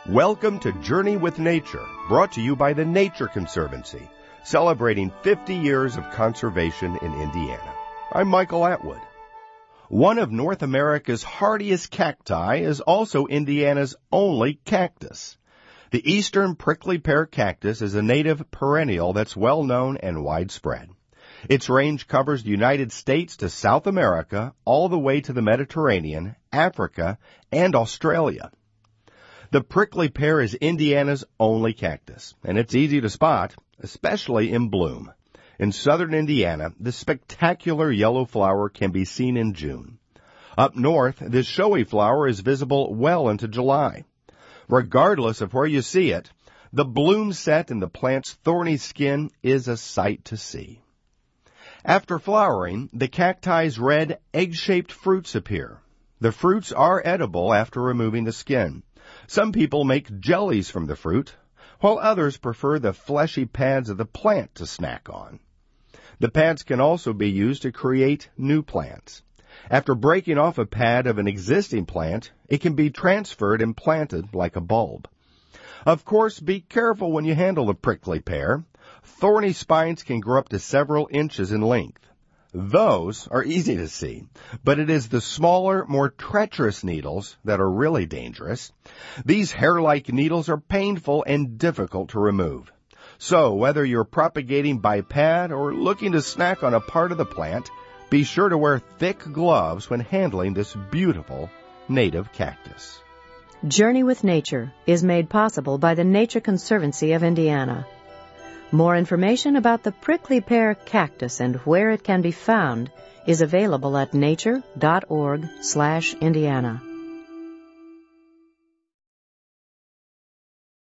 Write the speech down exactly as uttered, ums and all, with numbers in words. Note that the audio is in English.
Welcome to Journey with Nature, brought to you by the Nature Conservancy, celebrating fifty years of conservation in Indiana. I'm Michael Atwood. One of North America's hardiest cacti is also Indiana's only cactus. The eastern prickly pear cactus is a native perennial that's well known and widespread. Its range covers the United States to South America, all the way to the Mediterranean, Africa, and Australia. The prickly pear is Indiana's only cactus, and it's easy to spot, especially in bloom. In southern Indiana, the spectacular yellow flower can be seen in June. Up north, this showy flower is visible well into July. Regardless of where you see it, the bloom set in the plant's thorny skin is a sight to see. After flowering, the cacti's red, egg-shaped fruits appear. The fruits are edible after removing the skin. Some people make jellies from the fruit, while others prefer the fleshy pads of the plant to snack on. The pads can also be used to create new plants. After breaking off a pad of an existing plant, it can be transferred and planted like a bulb. Of course, be careful when you handle the prickly pear. Thorny spines can grow up to several inches in length. Those are easy to see, but it is the smaller, more treacherous needles that are really dangerous. These hair-like needles are painful and difficult to remove. So, whether you're propagating by pad or looking to snack on a part of the plant, be sure to wear thick gloves when handling this beautiful native cactus. Journey with Nature is made possible by the Nature Conservancy of Indiana. More information about the prickly pear cactus and where it can be found is available at nature dot org slash Indiana.